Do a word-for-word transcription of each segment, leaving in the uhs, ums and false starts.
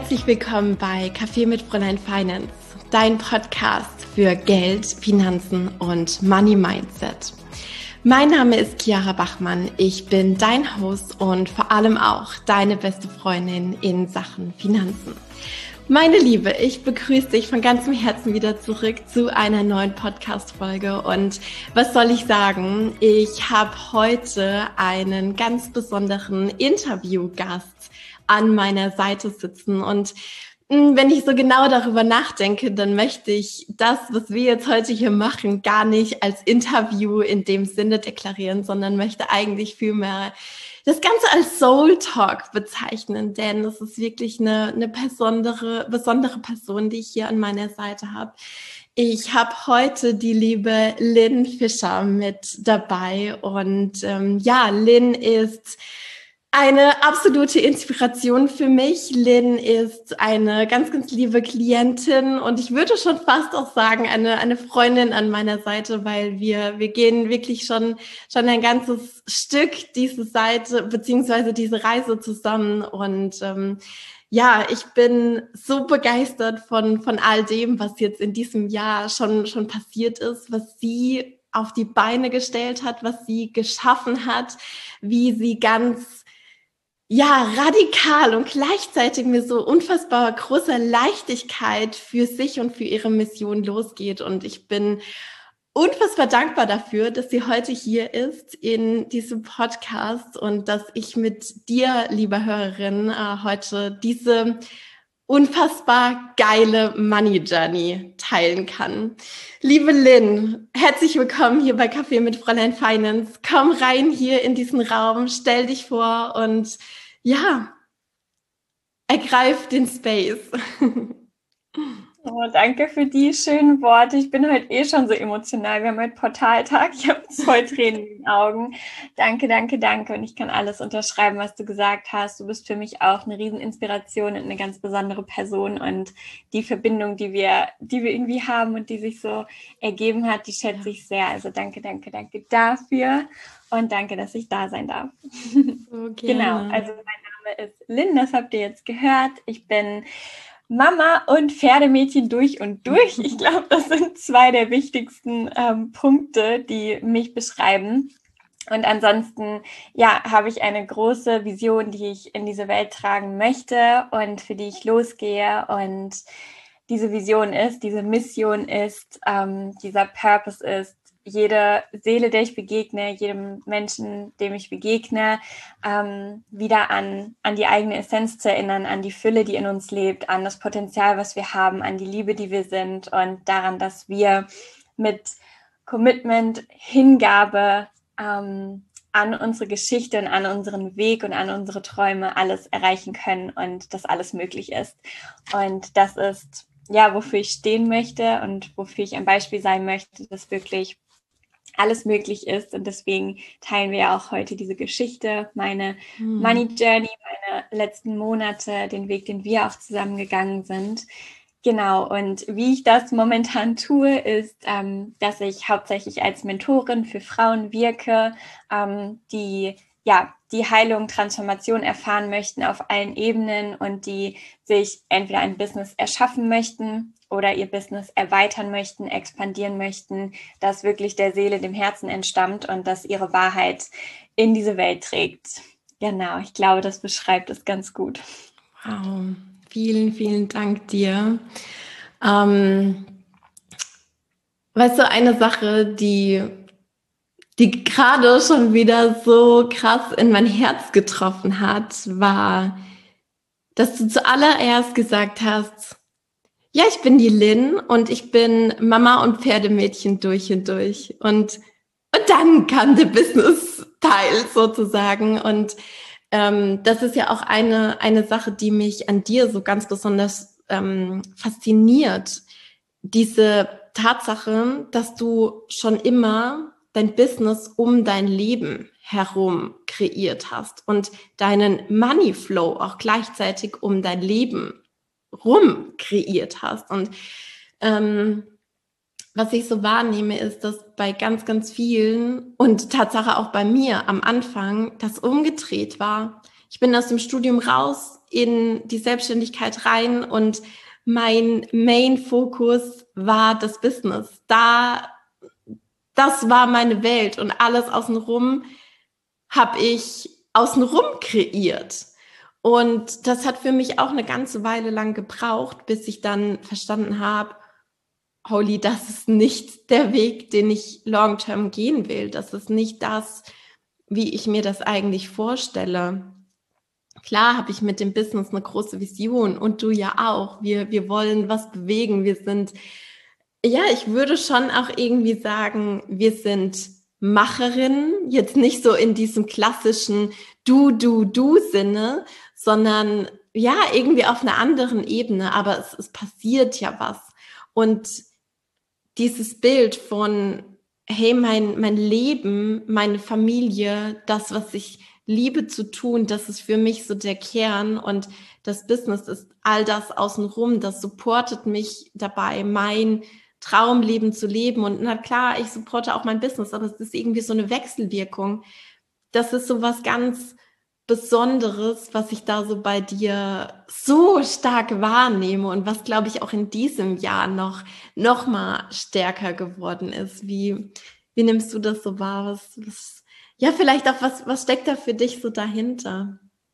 herzlich willkommen bei Kaffee mit Fräulein Finance, dein Podcast für Geld, Finanzen und Money Mindset. Mein Name ist Chiara Bachmann, ich bin dein Host und vor allem auch deine beste Freundin in Sachen Finanzen. Meine Liebe, ich begrüße dich von ganzem Herzen wieder zurück zu einer neuen Podcast-Folge und was soll ich sagen? Ich habe heute einen ganz besonderen Interviewgast an meiner Seite sitzen und wenn ich so genau darüber nachdenke, dann möchte ich das, was wir jetzt heute hier machen, gar nicht als Interview in dem Sinne deklarieren, sondern möchte eigentlich vielmehr das Ganze als Soul Talk bezeichnen, denn es ist wirklich eine, eine besondere, besondere Person, die ich hier an meiner Seite habe. Ich habe heute die liebe Lynn Fischer mit dabei und ähm, ja, Lynn ist eine absolute Inspiration für mich. Lynn ist eine ganz, ganz liebe Klientin und ich würde schon fast auch sagen, eine, eine Freundin an meiner Seite, weil wir, wir gehen wirklich schon, schon ein ganzes Stück diese Seite, beziehungsweise diese Reise zusammen und, ähm, ja, ich bin so begeistert von, von all dem, was jetzt in diesem Jahr schon, schon passiert ist, was sie auf die Beine gestellt hat, was sie geschaffen hat, wie sie ganz ja, radikal und gleichzeitig mit so unfassbar großer Leichtigkeit für sich und für ihre Mission losgeht. Und ich bin unfassbar dankbar dafür, dass sie heute hier ist in diesem Podcast und dass ich mit dir, liebe Hörerin, heute diese unfassbar geile Money Journey teilen kann. Liebe Lynn, herzlich willkommen hier bei Kaffee mit Fräulein Finance. Komm rein hier in diesen Raum, stell dich vor und ja, ergreif den Space. Oh, danke für die schönen Worte. Ich bin heute eh schon so emotional. Wir haben heute Portaltag. Ich habe voll Tränen in den Augen. Danke, danke, danke. Und ich kann alles unterschreiben, was du gesagt hast. Du bist für mich auch eine Rieseninspiration und eine ganz besondere Person. Und die Verbindung, die wir, die wir irgendwie haben und die sich so ergeben hat, die schätze ich sehr. Also danke, danke, danke dafür. Und danke, dass ich da sein darf. So Genau. Also mein Name ist Lynn, das habt ihr jetzt gehört. Ich bin Mama und Pferdemädchen durch und durch. Ich glaube, das sind zwei der wichtigsten ähm, Punkte, die mich beschreiben. Und ansonsten, ja, habe ich eine große Vision, die ich in diese Welt tragen möchte und für die ich losgehe. Und diese Vision ist, diese Mission ist, ähm, dieser Purpose ist, jede Seele, der ich begegne, jedem Menschen, dem ich begegne, ähm, wieder an, an die eigene Essenz zu erinnern, an die Fülle, die in uns lebt, an das Potenzial, was wir haben, an die Liebe, die wir sind und daran, dass wir mit Commitment, Hingabe ähm, an unsere Geschichte und an unseren Weg und an unsere Träume alles erreichen können und dass alles möglich ist. Und das ist, ja, wofür ich stehen möchte und wofür ich ein Beispiel sein möchte, dass wirklich alles möglich ist und deswegen teilen wir ja auch heute diese Geschichte, meine hm. Money Journey, meine letzten Monate, den Weg, den wir auch zusammengegangen sind. Genau, und wie ich das momentan tue, ist, ähm, dass ich hauptsächlich als Mentorin für Frauen wirke, ähm, die ja die Heilung, Transformation erfahren möchten auf allen Ebenen und die sich entweder ein Business erschaffen möchten oder ihr Business erweitern möchten, expandieren möchten, das wirklich der Seele, dem Herzen entstammt und das ihre Wahrheit in diese Welt trägt. Genau, ich glaube, das beschreibt es ganz gut. Wow, vielen, vielen Dank dir. Ähm, weißt du, eine Sache, die, die gerade schon wieder so krass in mein Herz getroffen hat, war, dass du zuallererst gesagt hast, ja, ich bin die Lynn und ich bin Mama und Pferdemädchen durch und durch. Und, und dann kam der Business-Teil sozusagen. Und ähm, das ist ja auch eine, eine Sache, die mich an dir so ganz besonders ähm, fasziniert. Diese Tatsache, dass du schon immer dein Business um dein Leben herum kreiert hast und deinen Money Flow auch gleichzeitig um dein Leben rum kreiert hast. Und ähm, was ich so wahrnehme, ist, dass bei ganz, ganz vielen und Tatsache auch bei mir am Anfang das umgedreht war. ich bin aus dem Studium raus in die Selbstständigkeit rein und mein Main-Fokus war das Business. Da, das war meine Welt und alles außenrum habe ich außenrum kreiert. Und das hat für mich auch eine ganze Weile lang gebraucht, bis ich dann verstanden habe, holy, das ist nicht der Weg, den ich long-term gehen will. Das ist nicht das, wie ich mir das eigentlich vorstelle. Klar habe ich mit dem Business eine große Vision und du ja auch. Wir, wir wollen was bewegen. Wir sind, ja, ich würde schon auch irgendwie sagen, wir sind Macherinnen, jetzt nicht so in diesem klassischen Du, Du, Du-Sinne, sondern ja, irgendwie auf einer anderen Ebene, aber es, es passiert ja was. Und dieses Bild von, hey, mein, mein Leben, meine Familie, das, was ich liebe zu tun, das ist für mich so der Kern und das Business ist all das außenrum, das supportet mich dabei, mein Traumleben zu leben und na klar, ich supporte auch mein Business, aber es ist irgendwie so eine Wechselwirkung. Das ist so was ganz Besonderes, was ich da so bei dir so stark wahrnehme und was, glaube ich, auch in diesem Jahr noch, noch mal stärker geworden ist. Wie, wie nimmst du das so wahr? Was, was, ja, vielleicht auch, was, was steckt da für dich so dahinter?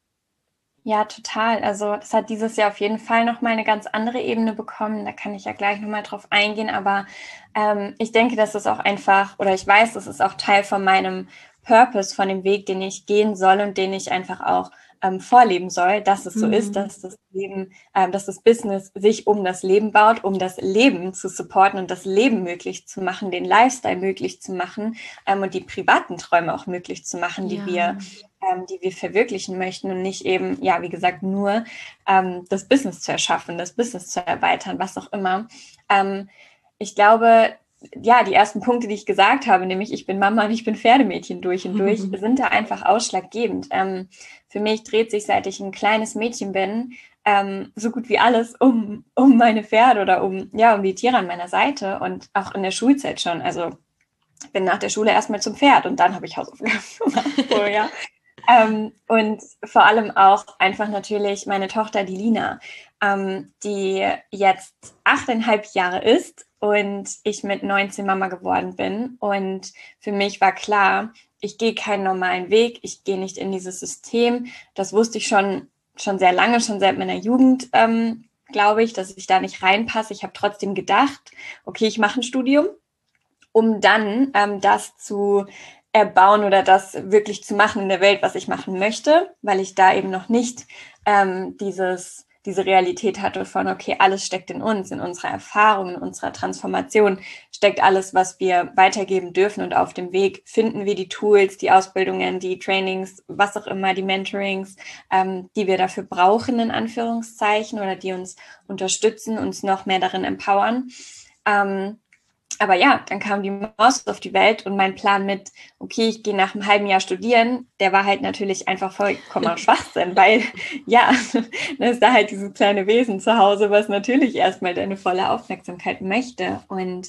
Ja, total. Also das hat dieses Jahr auf jeden Fall noch mal eine ganz andere Ebene bekommen. Da kann ich ja gleich noch mal drauf eingehen. Aber ähm, ich denke, das ist auch einfach, oder ich weiß, das ist auch Teil von meinem Purpose, von dem Weg, den ich gehen soll und den ich einfach auch ähm, vorleben soll, dass es so mhm. ist, dass das Leben, ähm, dass das Business sich um das Leben baut, um das Leben zu supporten und das Leben möglich zu machen, den Lifestyle möglich zu machen ähm, und die privaten Träume auch möglich zu machen, die ja. wir ähm, die wir verwirklichen möchten und nicht eben, ja, wie gesagt, nur ähm, das Business zu erschaffen, das Business zu erweitern, was auch immer. Ähm, ich glaube, ja, die ersten Punkte, die ich gesagt habe, nämlich ich bin Mama und ich bin Pferdemädchen durch und durch, sind da einfach ausschlaggebend. Ähm, für mich dreht sich, seit ich ein kleines Mädchen bin, ähm, so gut wie alles um, um meine Pferde oder um, ja, um die Tiere an meiner Seite und auch in der Schulzeit schon. Also ich bin nach der Schule erstmal zum Pferd und dann habe ich Hausaufgaben gemacht. So, ja. Ähm, und vor allem auch einfach natürlich meine Tochter, die Lina, ähm, die jetzt achteinhalb Jahre ist und ich mit neunzehn Mama geworden bin. Und für mich war klar, ich gehe keinen normalen Weg, ich gehe nicht in dieses System. Das wusste ich schon, schon sehr lange, schon seit meiner Jugend, ähm, glaube ich, dass ich da nicht reinpasse. Ich habe trotzdem gedacht, okay, ich mache ein Studium, um dann ähm, das zu erbauen oder das wirklich zu machen in der Welt, was ich machen möchte, weil ich da eben noch nicht ähm, dieses, diese Realität hatte von, okay, alles steckt in uns, in unserer Erfahrung, in unserer Transformation, steckt alles, was wir weitergeben dürfen und auf dem Weg finden wir die Tools, die Ausbildungen, die Trainings, was auch immer, die Mentorings, ähm, die wir dafür brauchen, in Anführungszeichen, oder die uns unterstützen, uns noch mehr darin empowern. Ähm, Aber ja, dann kam die Maus auf die Welt und mein Plan mit, okay, ich gehe nach einem halben Jahr studieren, der war halt natürlich einfach vollkommener Schwachsinn, weil ja, da ist da halt dieses kleine Wesen zu Hause, was natürlich erstmal deine volle Aufmerksamkeit möchte. Und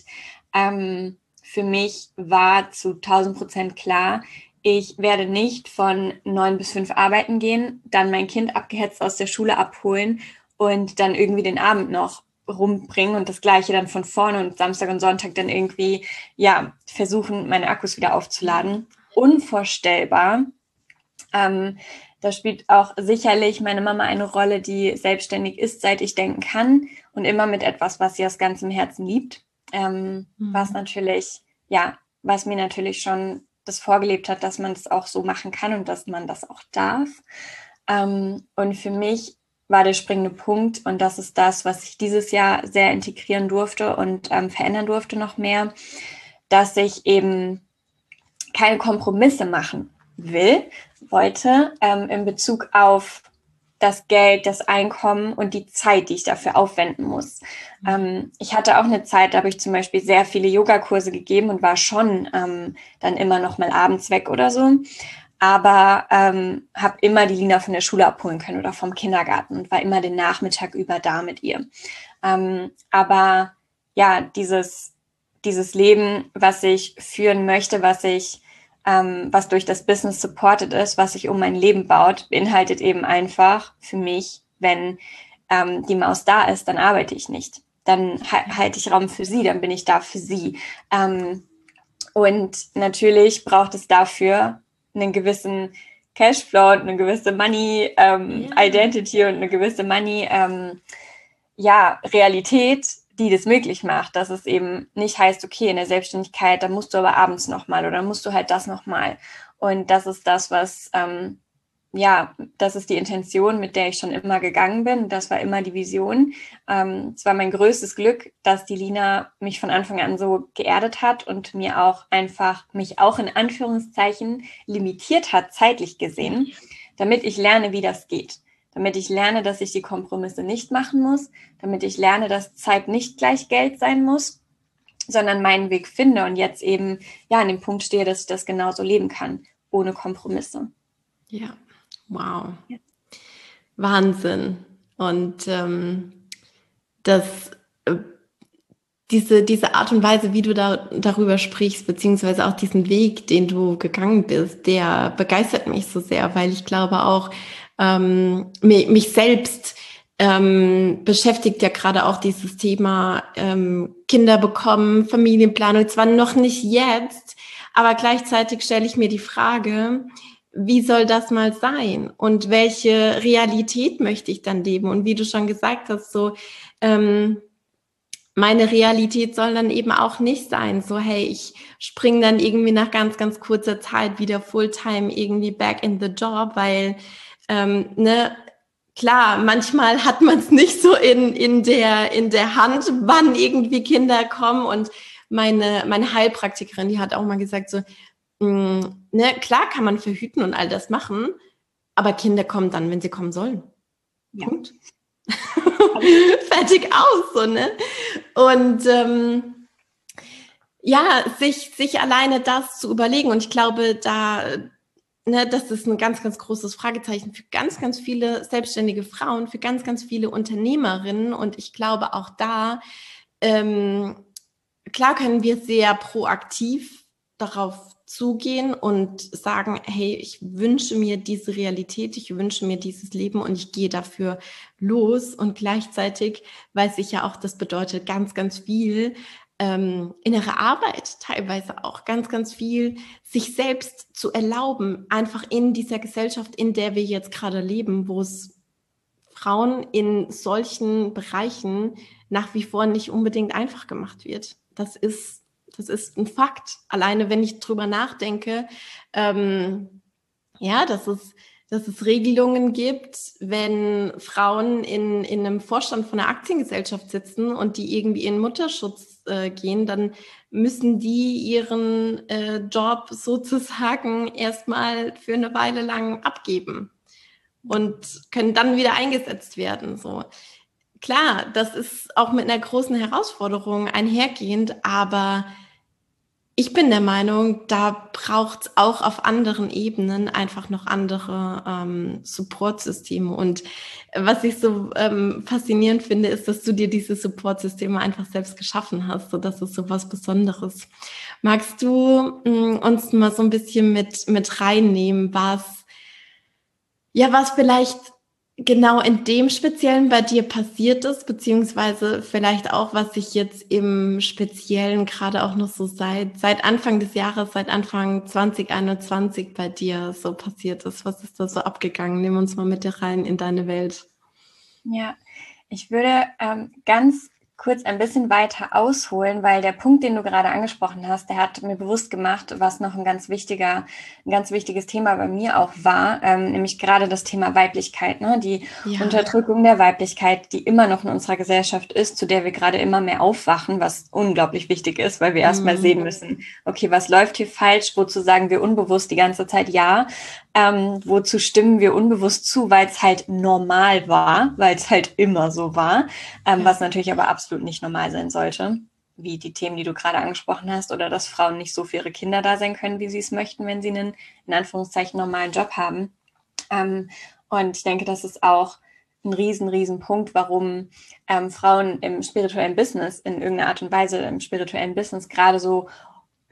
ähm, für mich war zu tausend Prozent klar, ich werde nicht von neun bis fünf arbeiten gehen, dann mein Kind abgehetzt aus der Schule abholen und dann irgendwie den Abend noch rumbringen und das Gleiche dann von vorne und Samstag und Sonntag dann irgendwie, ja, versuchen, meine Akkus wieder aufzuladen. Unvorstellbar. Ähm, da spielt auch sicherlich meine Mama eine Rolle, die selbstständig ist, seit ich denken kann und immer mit etwas, was sie aus ganzem Herzen liebt. Ähm, mhm. Was natürlich, ja, was mir natürlich schon das vorgelebt hat, dass man das auch so machen kann und dass man das auch darf. Ähm, und für mich war der springende Punkt und das ist das, was ich dieses Jahr sehr integrieren durfte und ähm, verändern durfte noch mehr, dass ich eben keine Kompromisse machen will, wollte ähm, in Bezug auf das Geld, das Einkommen und die Zeit, die ich dafür aufwenden muss. Mhm. Ähm, ich hatte auch eine Zeit, da habe ich zum Beispiel sehr viele Yogakurse gegeben und war schon ähm, dann immer noch mal abends weg oder so. Aber ähm, habe immer die Lina von der Schule abholen können oder vom Kindergarten und war immer den Nachmittag über da mit ihr. Ähm, aber ja, dieses, dieses Leben, was ich führen möchte, was ich ähm, was durch das Business supported ist, was sich um mein Leben baut, beinhaltet eben einfach für mich, wenn ähm, die Maus da ist, dann arbeite ich nicht. Dann ha- halte ich Raum für sie, dann bin ich da für sie. Ähm, und natürlich braucht es dafür einen gewissen Cashflow und eine gewisse Money ähm, Ja. Identity und eine gewisse Money ähm, ja, Realität, die das möglich macht, dass es eben nicht heißt, okay, in der Selbstständigkeit, da musst du aber abends nochmal oder musst du halt das nochmal. Und das ist das, was, ähm, ja, das ist die Intention, mit der ich schon immer gegangen bin. Das war immer die Vision. Ähm, es war mein größtes Glück, dass die Lina mich von Anfang an so geerdet hat und mir auch einfach, mich auch in Anführungszeichen limitiert hat, zeitlich gesehen, damit ich lerne, wie das geht. Damit ich lerne, dass ich die Kompromisse nicht machen muss, damit ich lerne, dass Zeit nicht gleich Geld sein muss, sondern meinen Weg finde und jetzt eben ja an dem Punkt stehe, dass ich das genauso leben kann, ohne Kompromisse. Ja, wow. Ja. Wahnsinn. Und ähm, das, äh, diese, diese Art und Weise, wie du da, darüber sprichst, beziehungsweise auch diesen Weg, den du gegangen bist, der begeistert mich so sehr, weil ich glaube auch, ähm, mich, mich selbst ähm, beschäftigt ja gerade auch dieses Thema ähm, Kinder bekommen, Familienplanung, zwar noch nicht jetzt, aber gleichzeitig stelle ich mir die Frage, wie soll das mal sein? Und welche Realität möchte ich dann leben? Und wie du schon gesagt hast, so ähm, meine Realität soll dann eben auch nicht sein, so hey, ich springe dann irgendwie nach ganz, ganz kurzer Zeit wieder Fulltime irgendwie back in the job, weil ähm, ne, klar, manchmal hat man es nicht so in, in, der, in der Hand, wann irgendwie Kinder kommen. Und meine, meine Heilpraktikerin, die hat auch mal gesagt, so, mh, ne, klar kann man verhüten und all das machen, aber Kinder kommen dann, wenn sie kommen sollen. Ja. Punkt. Fertig aus, so, ne? Und ähm, ja, sich, sich alleine das zu überlegen. Und ich glaube, da, ne, das ist ein ganz, ganz großes Fragezeichen für ganz, ganz viele selbstständige Frauen, für ganz, ganz viele Unternehmerinnen. Und ich glaube auch da, ähm, klar können wir sehr proaktiv darauf zugehen und sagen, hey, ich wünsche mir diese Realität, ich wünsche mir dieses Leben und ich gehe dafür los. Und gleichzeitig weiß ich ja auch, das bedeutet ganz, ganz viel ähm, innere Arbeit, teilweise auch ganz, ganz viel, sich selbst zu erlauben, einfach in dieser Gesellschaft, in der wir jetzt gerade leben, wo es Frauen in solchen Bereichen nach wie vor nicht unbedingt einfach gemacht wird. Das ist Das ist ein Fakt. Alleine, wenn ich drüber nachdenke, ähm, ja, dass es, dass es Regelungen gibt, wenn Frauen in, in einem Vorstand von einer Aktiengesellschaft sitzen und die irgendwie in Mutterschutz äh, gehen, dann müssen die ihren äh, Job sozusagen erstmal für eine Weile lang abgeben und können dann wieder eingesetzt werden. So. Klar, das ist auch mit einer großen Herausforderung einhergehend, aber ich bin der Meinung, da braucht es auch auf anderen Ebenen einfach noch andere ähm, Supportsysteme. Und was ich so ähm, faszinierend finde, ist, dass du dir diese Supportsysteme einfach selbst geschaffen hast. So, das ist so was Besonderes. Magst du mh, uns mal so ein bisschen mit, mit reinnehmen, was, ja, was vielleicht genau in dem Speziellen bei dir passiert ist, beziehungsweise vielleicht auch, was sich jetzt im Speziellen gerade auch noch so seit, seit Anfang des Jahres, seit Anfang zwanzig einundzwanzig bei dir so passiert ist. Was ist da so abgegangen? Nimm uns mal mit rein in deine Welt. Ja, ich würde ähm, ganz kurz ein bisschen weiter ausholen, weil der Punkt, den du gerade angesprochen hast, der hat mir bewusst gemacht, was noch ein ganz wichtiger, ein ganz wichtiges Thema bei mir auch war, ähm, nämlich gerade das Thema Weiblichkeit, ne? Die ja. Unterdrückung der Weiblichkeit, die immer noch in unserer Gesellschaft ist, zu der wir gerade immer mehr aufwachen, was unglaublich wichtig ist, weil wir mhm. erstmal sehen müssen, okay, was läuft hier falsch, wozu sagen wir unbewusst die ganze Zeit ja, ähm, wozu stimmen wir unbewusst zu, weil es halt normal war, weil es halt immer so war, ähm, ja. was natürlich aber absolut nicht normal sein sollte, wie die Themen, die du gerade angesprochen hast, oder dass Frauen nicht so für ihre Kinder da sein können, wie sie es möchten, wenn sie einen, in Anführungszeichen, normalen Job haben. Ähm, und ich denke, das ist auch ein riesen, riesen Punkt, warum ähm, Frauen im spirituellen Business, in irgendeiner Art und Weise im spirituellen Business gerade so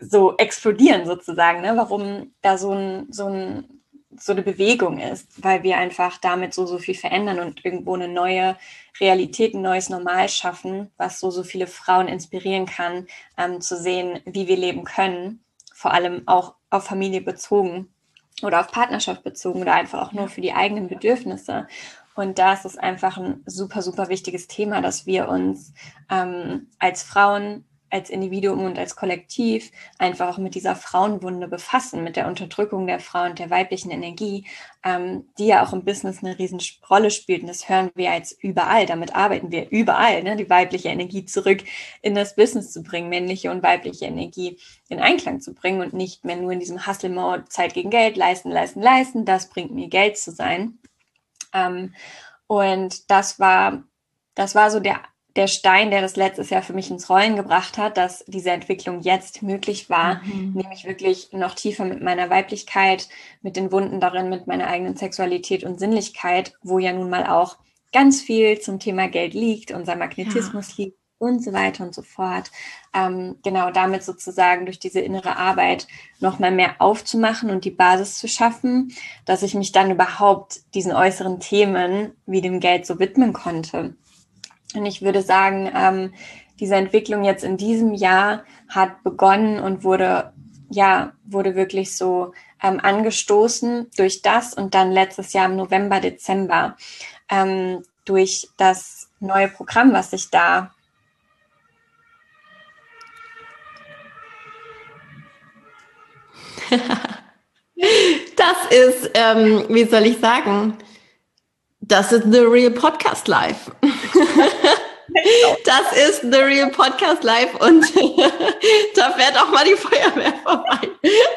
so explodieren sozusagen, ne? Warum da so ein, so ein so eine Bewegung ist, weil wir einfach damit so, so viel verändern und irgendwo eine neue Realität, ein neues Normal schaffen, was so, so viele Frauen inspirieren kann, ähm, zu sehen, wie wir leben können, vor allem auch auf Familie bezogen oder auf Partnerschaft bezogen oder einfach auch nur für die eigenen Bedürfnisse. Und da ist es einfach ein super, super wichtiges Thema, dass wir uns ähm, als Frauen, als Individuum und als Kollektiv einfach auch mit dieser Frauenwunde befassen, mit der Unterdrückung der Frau und der weiblichen Energie, ähm, die ja auch im Business eine riesen Rolle spielt. Und das hören wir jetzt überall. Damit arbeiten wir überall, ne? Die weibliche Energie zurück in das Business zu bringen, männliche und weibliche Energie in Einklang zu bringen und nicht mehr nur in diesem Hustle-Mode, Zeit gegen Geld, leisten, leisten, leisten, das bringt mir Geld zu sein. Ähm, und das war, das war so der der Stein, der das letztes Jahr für mich ins Rollen gebracht hat, dass diese Entwicklung jetzt möglich war, mhm. nämlich wirklich noch tiefer mit meiner Weiblichkeit, mit den Wunden darin, mit meiner eigenen Sexualität und Sinnlichkeit, wo ja nun mal auch ganz viel zum Thema Geld liegt, unser Magnetismus ja. liegt und so weiter und so fort. Ähm, genau damit sozusagen durch diese innere Arbeit noch mal mehr aufzumachen und die Basis zu schaffen, dass ich mich dann überhaupt diesen äußeren Themen wie dem Geld so widmen konnte. Und ich würde sagen, ähm, diese Entwicklung jetzt in diesem Jahr hat begonnen und wurde, ja, wurde wirklich so ähm, angestoßen durch das und dann letztes Jahr im November, Dezember ähm, durch das neue Programm, was ich da Das ist, ähm, wie soll ich sagen, das ist The Real Podcast Life. Das ist The Real Podcast Live und da fährt auch mal die Feuerwehr vorbei.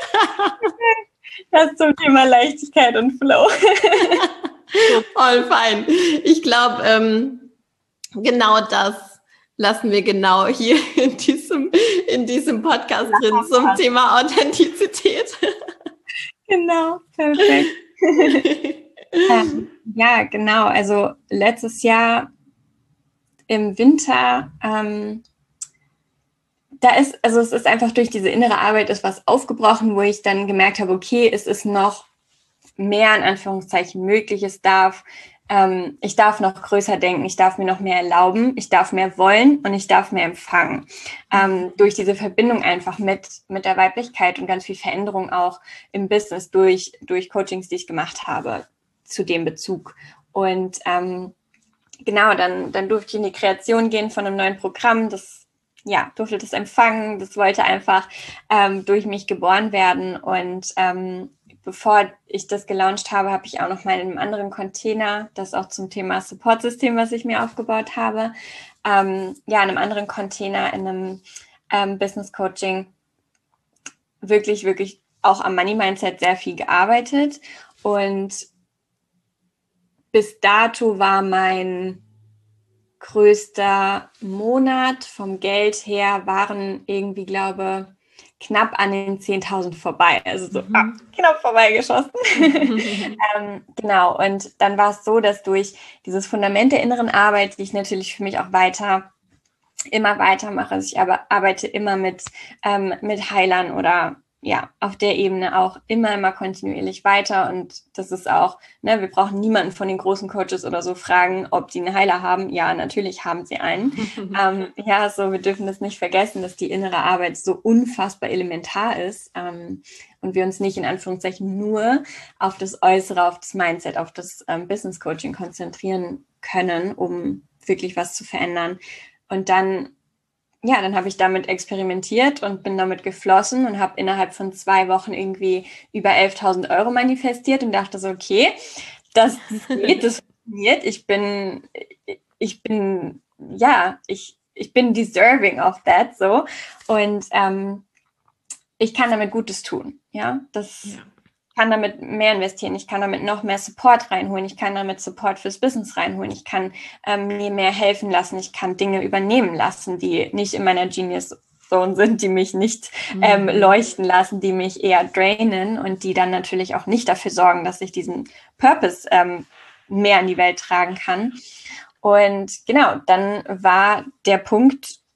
Das zum Thema Leichtigkeit und Flow. Voll fein. Ich glaube, ähm, genau das lassen wir genau hier in diesem, in diesem Podcast drin zum Thema Authentizität. Genau, perfekt. ähm, ja, genau. Also letztes Jahr im Winter, ähm, da ist, also es ist einfach durch diese innere Arbeit ist was aufgebrochen, wo ich dann gemerkt habe, okay, es ist noch mehr in Anführungszeichen möglich, es darf, ähm, ich darf noch größer denken, ich darf mir noch mehr erlauben, ich darf mehr wollen und ich darf mehr empfangen. Ähm, durch diese Verbindung einfach mit, mit der Weiblichkeit und ganz viel Veränderung auch im Business durch, durch Coachings, die ich gemacht habe, zu dem Bezug. Und ähm, genau, dann, dann durfte ich in die Kreation gehen von einem neuen Programm, das ja, durfte das empfangen, das wollte einfach ähm, durch mich geboren werden und ähm, bevor ich das gelauncht habe, habe ich auch noch mal in einem anderen Container, das auch zum Thema Support-System, was ich mir aufgebaut habe, ähm, ja, in einem anderen Container, in einem ähm, Business-Coaching wirklich, wirklich auch am Money-Mindset sehr viel gearbeitet und bis dato war mein größter Monat vom Geld her waren irgendwie, glaube knapp an den zehntausend vorbei, also so mhm. ah, knapp vorbeigeschossen. ähm, genau, und dann war es so, dass durch dieses Fundament der inneren Arbeit, die ich natürlich für mich auch weiter, immer weitermache, also ich aber arbeite immer mit, ähm, mit Heilern oder ja, auf der Ebene auch immer, immer kontinuierlich weiter und das ist auch, ne, wir brauchen niemanden von den großen Coaches oder so fragen, ob die einen Heiler haben. Ja, natürlich haben sie einen. ähm, ja, so, wir dürfen das nicht vergessen, dass die innere Arbeit so unfassbar elementar ist ähm, und wir uns nicht in Anführungszeichen nur auf das Äußere, auf das Mindset, auf das ähm, Business Coaching konzentrieren können, um wirklich was zu verändern. Und dann ja, dann habe ich damit experimentiert und bin damit geflossen und habe innerhalb von zwei Wochen irgendwie über elftausend Euro manifestiert und dachte so, okay, das, das geht, das funktioniert. Ich bin, ich bin, ja, ich, ich bin deserving of that, so. Und ähm, ich kann damit Gutes tun, ja, das... Ja. Ich kann damit mehr investieren, ich kann damit noch mehr Support reinholen, ich kann damit Support fürs Business reinholen, ich kann ähm, mir mehr helfen lassen, ich kann Dinge übernehmen lassen, die nicht in meiner Genius Zone sind, die mich nicht ähm, mhm. leuchten lassen, die mich eher drainen und die dann natürlich auch nicht dafür sorgen, dass ich diesen Purpose ähm, mehr in die Welt tragen kann. Und genau, dann war der Punkt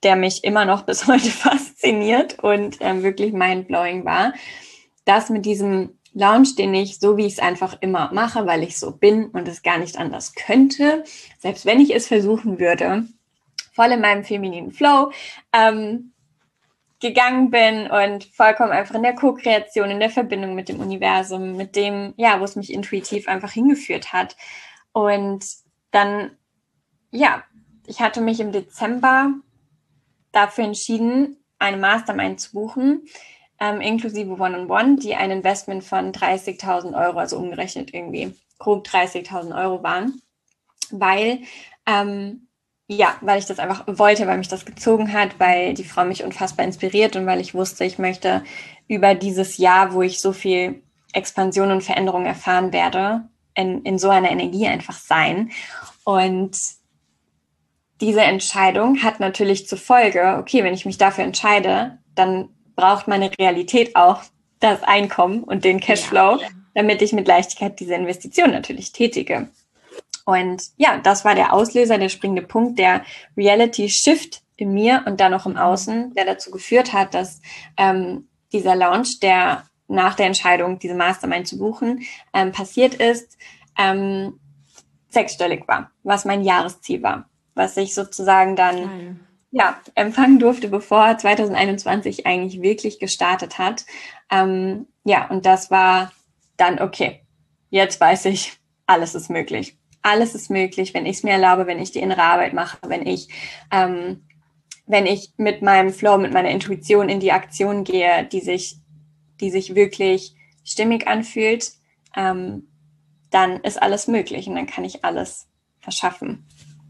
der mich immer noch bis heute fasziniert und ähm, wirklich mindblowing war, dass mit diesem Lounge, den ich, so wie ich es einfach immer mache, weil ich so bin und es gar nicht anders könnte, selbst wenn ich es versuchen würde, voll in meinem femininen Flow ähm, gegangen bin und vollkommen einfach in der Co-Kreation, in der Verbindung mit dem Universum, mit dem, ja, wo es mich intuitiv einfach hingeführt hat. Und dann, ja, ich hatte mich im Dezember dafür entschieden, eine Mastermind zu buchen, ähm, inklusive One-on-One, die ein Investment von dreißigtausend Euro, also umgerechnet irgendwie grob dreißigtausend Euro waren, weil ähm, ja, weil ich das einfach wollte, weil mich das gezogen hat, weil die Frau mich unfassbar inspiriert und weil ich wusste, ich möchte über dieses Jahr, wo ich so viel Expansion und Veränderung erfahren werde, in, in so einer Energie einfach sein. Und diese Entscheidung hat natürlich zur Folge, okay, wenn ich mich dafür entscheide, dann braucht meine Realität auch das Einkommen und den Cashflow, ja, damit ich mit Leichtigkeit diese Investition natürlich tätige. Und ja, das war der Auslöser, der springende Punkt, der Reality-Shift in mir und dann auch im Außen, der dazu geführt hat, dass ähm, dieser Launch, der nach der Entscheidung, diese Mastermind zu buchen, ähm, passiert ist, ähm, sechsstellig war, was mein Jahresziel war, was ich sozusagen dann Geil. ja empfangen durfte, bevor zwanzig einundzwanzig eigentlich wirklich gestartet hat. Ähm, ja, und das war dann, okay, jetzt weiß ich, alles ist möglich. Alles ist möglich, wenn ich es mir erlaube, wenn ich die innere Arbeit mache, wenn ich, ähm, wenn ich mit meinem Flow, mit meiner Intuition in die Aktion gehe, die sich, die sich wirklich stimmig anfühlt, ähm, dann ist alles möglich und dann kann ich alles verschaffen.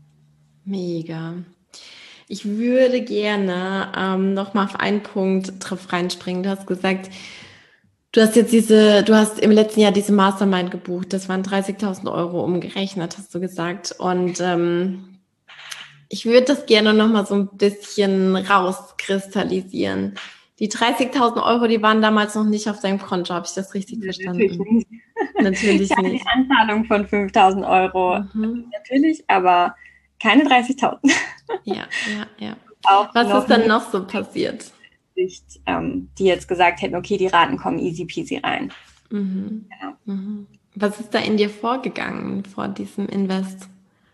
Mega. Ich würde gerne ähm, noch mal auf einen Punkt drauf reinspringen. Du hast gesagt, du hast jetzt diese, du hast im letzten Jahr diese Mastermind gebucht. Das waren dreißigtausend Euro umgerechnet, hast du gesagt. Und ähm, ich würde das gerne noch mal so ein bisschen rauskristallisieren. Die dreißigtausend Euro, die waren damals noch nicht auf deinem Konto. Habe ich das richtig ja, verstanden? Natürlich nicht. Natürlich ich nicht. Die Anzahlung von fünftausend Euro mhm. natürlich, aber keine dreißigtausend. Ja, ja, ja. Auch Was ist dann noch so passiert? Sicht, ähm, die jetzt gesagt hätten, okay, die Raten kommen easy peasy rein. Mhm. Genau. Mhm. Was ist da in dir vorgegangen vor diesem Invest?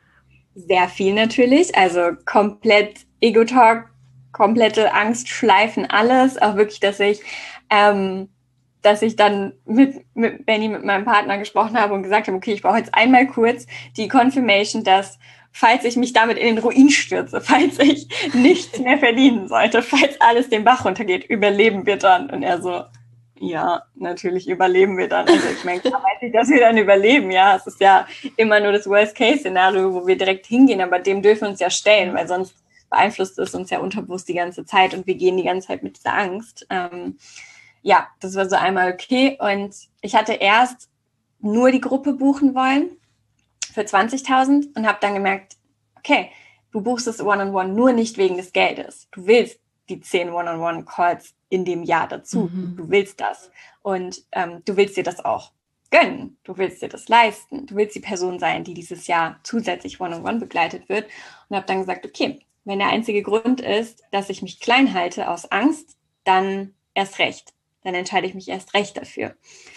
Sehr viel natürlich, also komplett Ego-Talk, komplette Angstschleifen, alles. Auch wirklich, dass ich, ähm, dass ich dann mit, mit Benny, mit meinem Partner gesprochen habe und gesagt habe, okay, ich brauche jetzt einmal kurz die Confirmation, dass falls ich mich damit in den Ruin stürze, falls ich nichts mehr verdienen sollte, falls alles den Bach runtergeht, überleben wir dann. Und er so, ja, natürlich überleben wir dann. Also ich meine, klar weiß ich, dass wir dann überleben, ja. Es ist ja immer nur das Worst-Case-Szenario, wo wir direkt hingehen, aber dem dürfen wir uns ja stellen, weil sonst beeinflusst es uns ja unterbewusst die ganze Zeit und wir gehen die ganze Zeit mit dieser Angst. Ähm, ja, das war so einmal okay. Und ich hatte erst nur die Gruppe buchen wollen für zwanzigtausend und habe dann gemerkt, okay, du buchst das One-on-One nur nicht wegen des Geldes. Du willst die zehn One-on-One-Calls in dem Jahr dazu. Mhm. Du willst das. Und ähm, du willst dir das auch gönnen. Du willst dir das leisten. Du willst die Person sein, die dieses Jahr zusätzlich One-on-One begleitet wird. Und habe dann gesagt, okay, wenn der einzige Grund ist, dass ich mich klein halte aus Angst, dann erst recht. Dann entscheide ich mich erst recht dafür.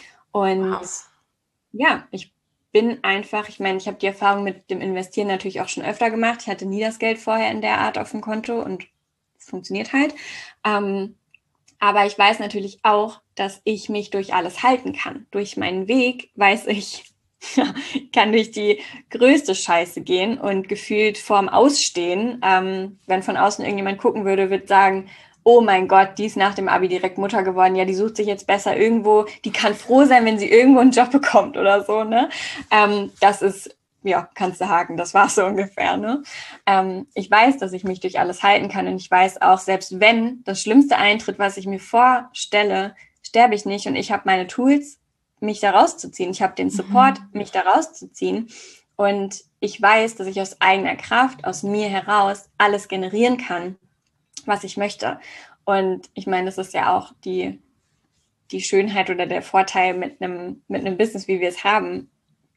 Und wow. ja, ich bin einfach, ich meine, ich habe die Erfahrung mit dem Investieren natürlich auch schon öfter gemacht. Ich hatte nie das Geld vorher in der Art auf dem Konto und es funktioniert halt. Ähm, aber ich weiß natürlich auch, dass ich mich durch alles halten kann. Durch meinen Weg weiß ich, ich kann durch die größte Scheiße gehen und gefühlt vorm Ausstehen. Ähm, wenn von außen irgendjemand gucken würde, würde sagen, oh mein Gott, die ist nach dem Abi direkt Mutter geworden. Ja, die sucht sich jetzt besser irgendwo. Die kann froh sein, wenn sie irgendwo einen Job bekommt oder so, ne? Ähm, das ist, ja, kannst du haken. Das war so ungefähr, ne? Ähm, ich weiß, dass ich mich durch alles halten kann und ich weiß auch, selbst wenn das Schlimmste eintritt, was ich mir vorstelle, sterbe ich nicht und ich habe meine Tools, mich da rauszuziehen. Ich habe den Support, mhm. mich da rauszuziehen. Und ich weiß, dass ich aus eigener Kraft, aus mir heraus alles generieren kann, was ich möchte. Und ich meine, das ist ja auch die, die Schönheit oder der Vorteil mit einem, mit einem Business, wie wir es haben.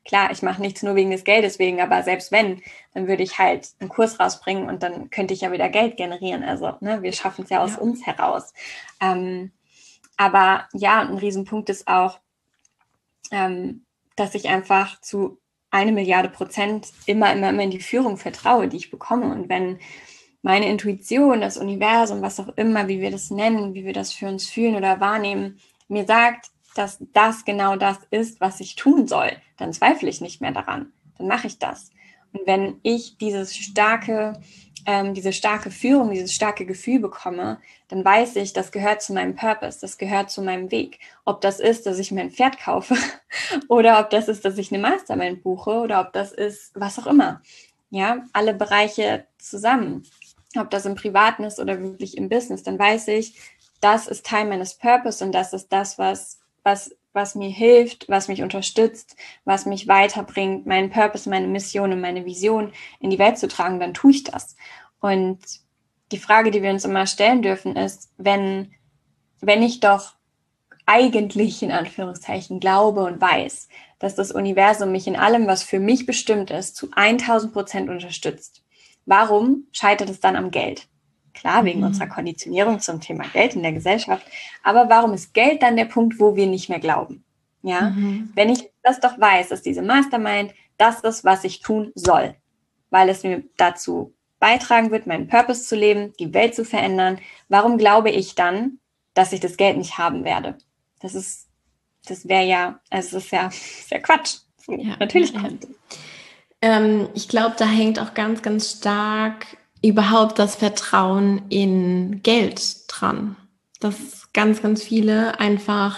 klar, ich mache nichts nur wegen des Geldes wegen, aber selbst wenn, dann würde ich halt einen Kurs rausbringen und dann könnte ich ja wieder Geld generieren. Also ne, wir schaffen es ja aus ja. uns heraus. Ähm, aber ja, ein Riesenpunkt ist auch, ähm, dass ich einfach zu eine Milliarde Prozent immer, immer, immer in die Führung vertraue, die ich bekomme. Und wenn meine Intuition, das Universum, was auch immer, wie wir das nennen, wie wir das für uns fühlen oder wahrnehmen, mir sagt, dass das genau das ist, was ich tun soll, dann zweifle ich nicht mehr daran. Dann mache ich das. Und wenn ich dieses starke, ähm, diese starke Führung, dieses starke Gefühl bekomme, dann weiß ich, das gehört zu meinem Purpose, das gehört zu meinem Weg. Ob das ist, dass ich mir ein Pferd kaufe oder ob das ist, dass ich eine Mastermind buche oder ob das ist, was auch immer. Ja, alle Bereiche zusammen. Ob das im Privaten ist oder wirklich im Business, dann weiß ich, das ist Teil meines Purpose und das ist das, was, was, was mir hilft, was mich unterstützt, was mich weiterbringt, meinen Purpose, meine Mission und meine Vision in die Welt zu tragen, dann tue ich das. Und die Frage, die wir uns immer stellen dürfen, ist, wenn, wenn ich doch eigentlich in Anführungszeichen glaube und weiß, dass das Universum mich in allem, was für mich bestimmt ist, zu tausend Prozent unterstützt. Warum scheitert es dann am Geld? Klar, wegen mhm. unserer Konditionierung zum Thema Geld in der Gesellschaft. Aber warum ist Geld dann der Punkt, wo wir nicht mehr glauben? Ja, mhm. wenn ich das doch weiß, dass diese Mastermind das ist, was ich tun soll, weil es mir dazu beitragen wird, meinen Purpose zu leben, die Welt zu verändern. Warum glaube ich dann, dass ich das Geld nicht haben werde? Das ist, das wäre ja, also das ist ja, ist ja Quatsch. Ja, natürlich ja, kommt. Ja. Ähm, ich glaube, da hängt auch ganz, ganz stark überhaupt das Vertrauen in Geld dran. Dass ganz, ganz viele einfach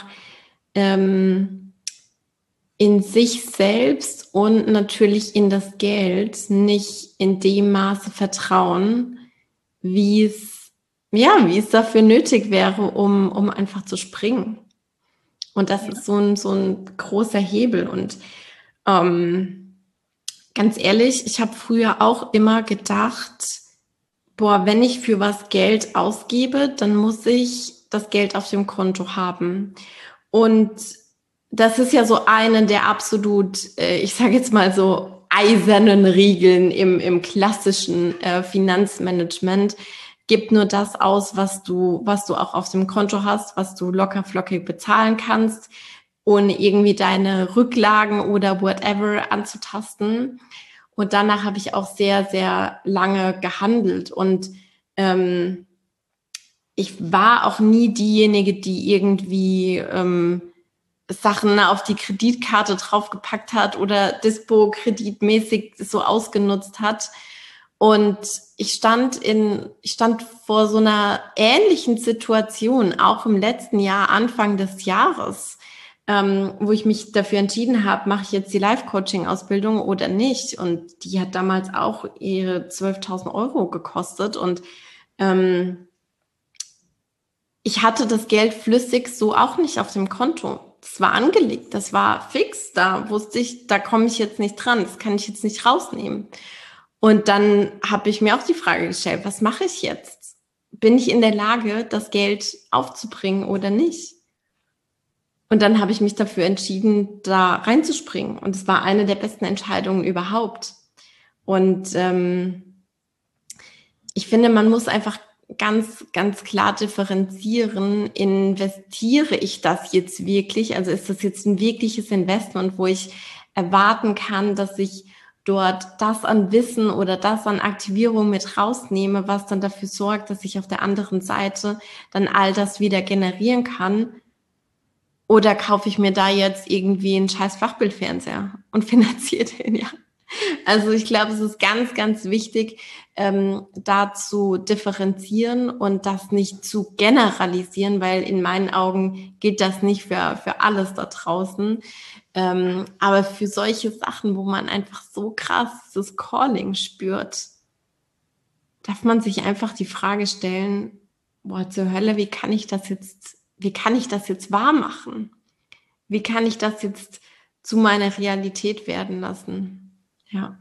ähm, in sich selbst und natürlich in das Geld nicht in dem Maße vertrauen, wie es, ja, wie es dafür nötig wäre, um, um einfach zu springen. Und das ja. ist so ein, so ein großer Hebel. Und ähm, ganz ehrlich, ich habe früher auch immer gedacht, boah, wenn ich für was Geld ausgebe, dann muss ich das Geld auf dem Konto haben. Und das ist ja so eine der absolut, äh, ich sage jetzt mal so, eisernen Regeln im, im klassischen äh, Finanzmanagement. Gib nur das aus, was du, was du auch auf dem Konto hast, was du locker flockig bezahlen kannst, ohne irgendwie deine Rücklagen oder whatever anzutasten. Und danach habe ich auch sehr, sehr lange gehandelt. Und ähm, ich war auch nie diejenige, die irgendwie ähm, Sachen auf die Kreditkarte draufgepackt hat oder Dispo-kreditmäßig so ausgenutzt hat. Und ich stand in, ich stand vor so einer ähnlichen Situation, auch im letzten Jahr, Anfang des Jahres, ähm, wo ich mich dafür entschieden habe, mache ich jetzt die Life-Coaching-Ausbildung oder nicht. Und die hat damals auch ihre zwölftausend Euro gekostet. Und ähm, ich hatte das Geld flüssig so auch nicht auf dem Konto. Das war angelegt, das war fix. Da wusste ich, da komme ich jetzt nicht dran, das kann ich jetzt nicht rausnehmen. Und dann habe ich mir auch die Frage gestellt, was mache ich jetzt? Bin ich in der Lage, das Geld aufzubringen oder nicht? Und dann habe ich mich dafür entschieden, da reinzuspringen. Und es war eine der besten Entscheidungen überhaupt. Und ähm, ich finde, man muss einfach ganz, ganz klar differenzieren, investiere ich das jetzt wirklich? Also ist das jetzt ein wirkliches Investment, wo ich erwarten kann, dass ich dort das an Wissen oder das an Aktivierung mit rausnehme, was dann dafür sorgt, dass ich auf der anderen Seite dann all das wieder generieren kann? Oder kaufe ich mir da jetzt irgendwie einen scheiß Flachbildfernseher und finanziere den, ja? Also ich glaube, es ist ganz, ganz wichtig, ähm, da zu differenzieren und das nicht zu generalisieren, weil in meinen Augen gilt das nicht für, für alles da draußen. Ähm, aber für solche Sachen, wo man einfach so krass das Calling spürt, darf man sich einfach die Frage stellen, boah, zur Hölle, wie kann ich das jetzt, wie kann ich das jetzt wahr machen? Wie kann ich das jetzt zu meiner Realität werden lassen? Ja.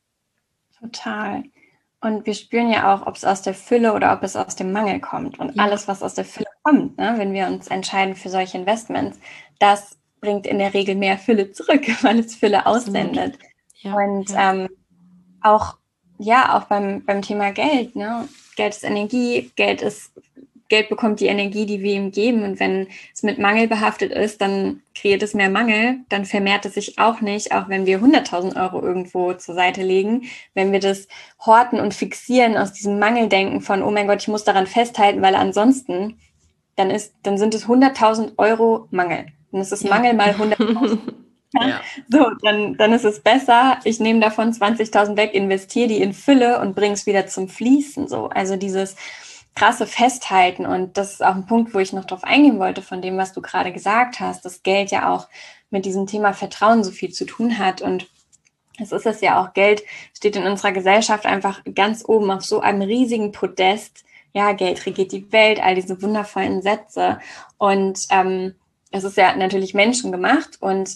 Total. Und wir spüren ja auch, ob es aus der Fülle oder ob es aus dem Mangel kommt. Und Ja. alles, was aus der Fülle kommt, ne, wenn wir uns entscheiden für solche Investments, das bringt in der Regel mehr Fülle zurück, weil es Fülle aussendet. Ja, und ja. Ähm, auch, ja, auch beim, beim Thema Geld, ne? Geld ist Energie, Geld ist, Geld bekommt die Energie, die wir ihm geben. Und wenn es mit Mangel behaftet ist, dann kreiert es mehr Mangel, dann vermehrt es sich auch nicht, auch wenn wir hunderttausend Euro irgendwo zur Seite legen. Wenn wir das horten und fixieren aus diesem Mangeldenken von, oh mein Gott, ich muss daran festhalten, weil ansonsten, dann ist, dann sind es hunderttausend Euro Mangel. Dann ist es ja. Mangel mal hunderttausend. Ja. Ja. So, dann, dann ist es besser, ich nehme davon zwanzigtausend weg, investiere die in Fülle und bringe es wieder zum Fließen. So, also dieses krasse Festhalten. Und das ist auch ein Punkt, wo ich noch drauf eingehen wollte, von dem, was du gerade gesagt hast, dass Geld ja auch mit diesem Thema Vertrauen so viel zu tun hat. Und es ist es ja auch, Geld steht in unserer Gesellschaft einfach ganz oben auf so einem riesigen Podest. Ja, Geld regiert die Welt, all diese wundervollen Sätze. Und ähm, es ist ja natürlich menschengemacht und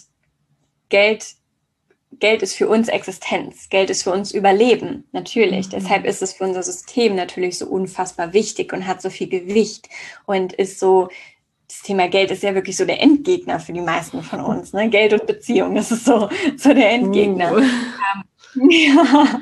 Geld, Geld ist für uns Existenz. Geld ist für uns Überleben, natürlich. Mhm. Deshalb ist es für unser System natürlich so unfassbar wichtig und hat so viel Gewicht und ist so, das Thema Geld ist ja wirklich so der Endgegner für die meisten von uns, ne? Geld und Beziehung, das ist so, so der Endgegner. Uh. Ähm, ja.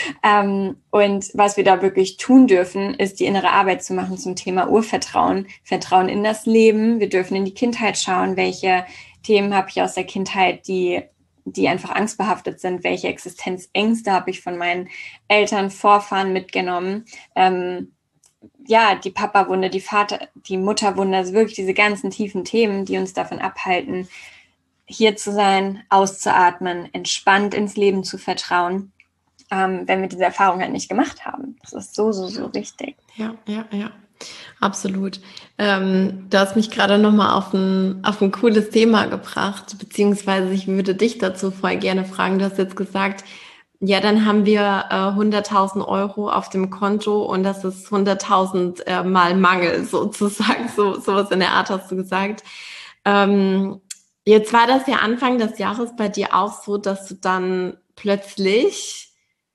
ähm, und was wir da wirklich tun dürfen, ist die innere Arbeit zu machen zum Thema Urvertrauen, Vertrauen in das Leben. Wir dürfen in die Kindheit schauen, welche Themen habe ich aus der Kindheit, die, die einfach angstbehaftet sind, welche Existenzängste habe ich von meinen Eltern, Vorfahren mitgenommen. Ähm, ja, die Papa-Wunde, die Vater, die Mutterwunde, also wirklich diese ganzen tiefen Themen, die uns davon abhalten, hier zu sein, auszuatmen, entspannt ins Leben zu vertrauen, ähm, wenn wir diese Erfahrung halt nicht gemacht haben. Das ist so, so, so wichtig. Ja, ja, ja. Absolut. Ähm, du hast mich gerade nochmal auf ein, auf ein cooles Thema gebracht, beziehungsweise ich würde dich dazu voll gerne fragen. Du hast jetzt gesagt, ja, dann haben wir äh, hunderttausend Euro auf dem Konto und das ist hunderttausend äh, mal Mangel sozusagen, so sowas in der Art hast du gesagt. Ähm, jetzt war das ja Anfang des Jahres bei dir auch so, dass du dann plötzlich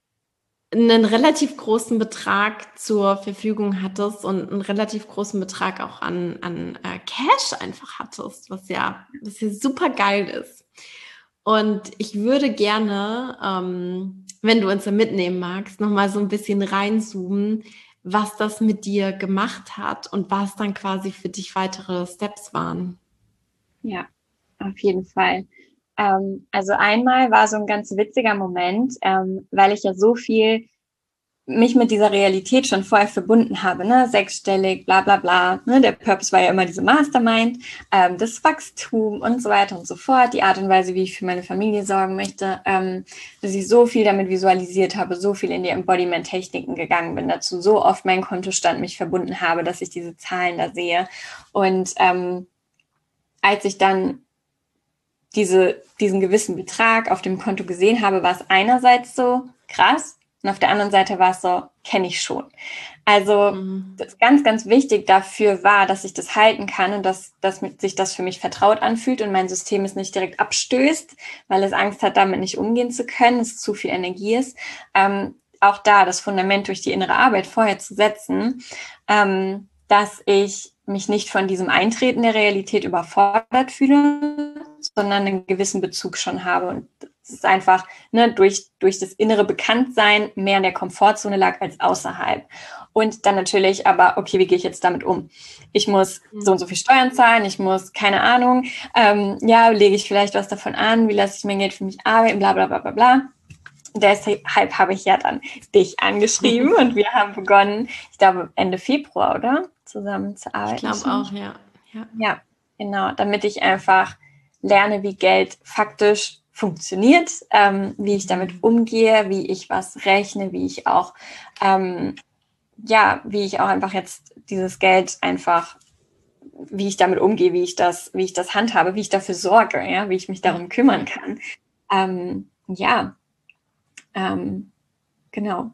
einen relativ großen Betrag zur Verfügung hattest und einen relativ großen Betrag auch an, an äh, Cash einfach hattest, was ja, was ja super geil ist. Und ich würde gerne, ähm, wenn du uns da mitnehmen magst, nochmal so ein bisschen reinzoomen, was das mit dir gemacht hat und was dann quasi für dich weitere Steps waren. Ja, auf jeden Fall. Ähm, also einmal war so ein ganz witziger Moment, ähm, weil ich ja so viel mich mit dieser Realität schon vorher verbunden habe, ne, sechsstellig, bla bla bla, ne, der Purpose war ja immer diese Mastermind, ähm, das Wachstum und so weiter und so fort, die Art und Weise, wie ich für meine Familie sorgen möchte, ähm, dass ich so viel damit visualisiert habe, so viel in die Embodiment-Techniken gegangen bin, dazu so oft mein Kontostand mich verbunden habe, dass ich diese Zahlen da sehe und ähm, als ich dann diese, diesen gewissen Betrag auf dem Konto gesehen habe, war es einerseits so krass und auf der anderen Seite war es so, kenne ich schon. Also mhm. das ganz, ganz wichtig dafür war, dass ich das halten kann und dass, dass sich das für mich vertraut anfühlt und mein System es nicht direkt abstößt, weil es Angst hat, damit nicht umgehen zu können, es zu viel Energie ist. Ähm, auch da das Fundament durch die innere Arbeit vorher zu setzen, ähm, dass ich mich nicht von diesem Eintreten der Realität überfordert fühle, sondern einen gewissen Bezug schon habe. Und es ist einfach ne, durch, durch das innere Bekanntsein mehr in der Komfortzone lag als außerhalb. Und dann natürlich aber, okay, wie gehe ich jetzt damit um? Ich muss so und so viel Steuern zahlen, ich muss, keine Ahnung, ähm, ja, lege ich vielleicht was davon an, wie lasse ich mein Geld für mich arbeiten, bla bla bla bla bla. Deshalb habe ich ja dann dich angeschrieben und wir haben begonnen, ich glaube Ende Februar, oder? Zusammen zu arbeiten. Ich glaube auch, ja. ja. Ja, genau, damit ich einfach lerne, wie Geld faktisch funktioniert, ähm, wie ich damit umgehe, wie ich was rechne, wie ich auch, ähm, ja, wie ich auch einfach jetzt dieses Geld einfach, wie ich damit umgehe, wie ich das, wie ich das handhabe, wie ich dafür sorge, ja, wie ich mich darum kümmern kann. Ähm, ja, ähm, genau.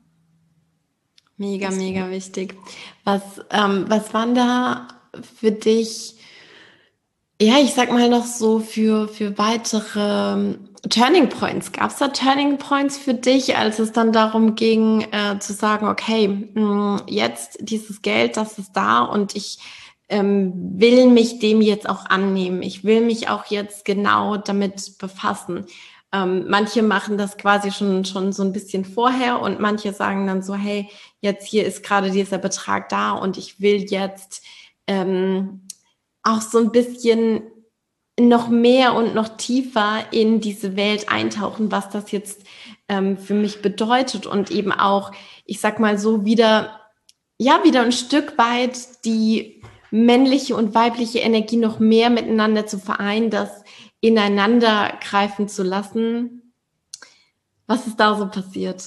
Mega, mega wichtig. Was, ähm, was waren da für dich, ja, ich sag mal noch so für, für weitere Turning Points? Gab es da Turning Points für dich, als es dann darum ging, äh, zu sagen, okay, mh, jetzt dieses Geld, das ist da und ich ähm, will mich dem jetzt auch annehmen. Ich will mich auch jetzt genau damit befassen. Ähm, manche machen das quasi schon, schon so ein bisschen vorher und manche sagen dann so, hey, jetzt hier ist gerade dieser Betrag da und ich will jetzt ähm, auch so ein bisschen noch mehr und noch tiefer in diese Welt eintauchen, was das jetzt ähm, für mich bedeutet und eben auch, ich sag mal so, wieder, ja, wieder ein Stück weit die männliche und weibliche Energie noch mehr miteinander zu vereinen, das ineinander greifen zu lassen. Was ist da so passiert?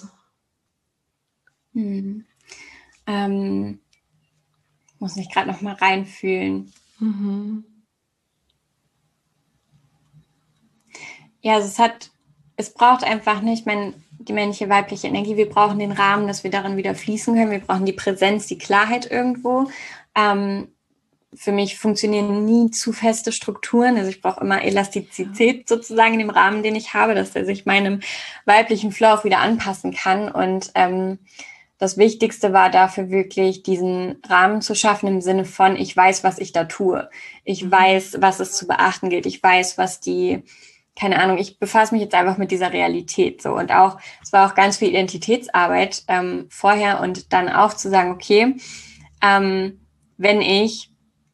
Hm. Ähm, muss mich gerade noch mal reinfühlen. Mhm. Ja, also es hat, es braucht einfach nicht, ich meine, die männliche, weibliche Energie, wir brauchen den Rahmen, dass wir darin wieder fließen können. Wir brauchen die Präsenz, die Klarheit irgendwo. Ähm, für mich funktionieren nie zu feste Strukturen. Also ich brauche immer Elastizität sozusagen in dem Rahmen, den ich habe, dass er sich meinem weiblichen Flow auch wieder anpassen kann. Und ähm, das Wichtigste war dafür wirklich, diesen Rahmen zu schaffen im Sinne von, ich weiß, was ich da tue. Ich mhm. weiß, was es zu beachten gilt. Ich weiß, was die, keine Ahnung, ich befasse mich jetzt einfach mit dieser Realität so. Und auch, es war auch ganz viel Identitätsarbeit ähm, vorher und dann auch zu sagen, okay, ähm, wenn ich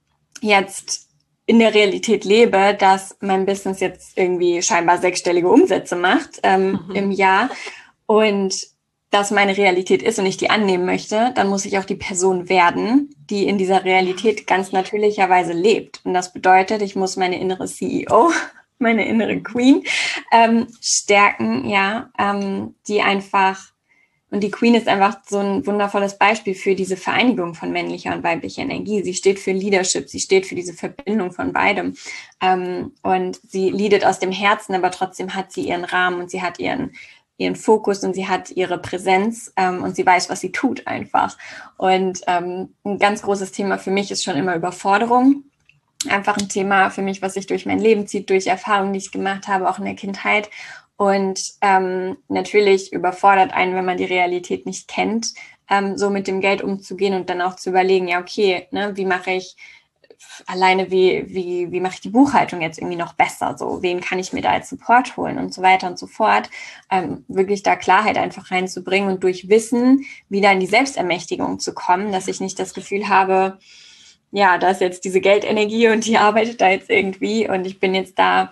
jetzt in der Realität lebe, dass mein Business jetzt irgendwie scheinbar sechsstellige Umsätze macht ähm, mhm. im Jahr und das meine Realität ist und ich die annehmen möchte, dann muss ich auch die Person werden, die in dieser Realität ganz natürlicherweise lebt. Und das bedeutet, ich muss meine innere C E O, meine innere Queen ähm, stärken, ja, ähm, die einfach, und die Queen ist einfach so ein wundervolles Beispiel für diese Vereinigung von männlicher und weiblicher Energie. Sie steht für Leadership, sie steht für diese Verbindung von beidem. Ähm, und sie leadet aus dem Herzen, aber trotzdem hat sie ihren Rahmen und sie hat ihren ihren Fokus und sie hat ihre Präsenz ähm, und sie weiß, was sie tut einfach. Und ähm, ein ganz großes Thema für mich ist schon immer Überforderung. Einfach ein Thema für mich, was sich durch mein Leben zieht, durch Erfahrungen, die ich gemacht habe, auch in der Kindheit. Und ähm, natürlich überfordert einen, wenn man die Realität nicht kennt, ähm, so mit dem Geld umzugehen und dann auch zu überlegen, ja okay, ne, wie mache ich alleine, wie, wie, wie mache ich die Buchhaltung jetzt irgendwie noch besser? So, wen kann ich mir da als Support holen und so weiter und so fort. Ähm, wirklich da Klarheit einfach reinzubringen und durch Wissen wieder in die Selbstermächtigung zu kommen, dass ich nicht das Gefühl habe, ja, da ist jetzt diese Geldenergie und die arbeitet da jetzt irgendwie und ich bin jetzt da,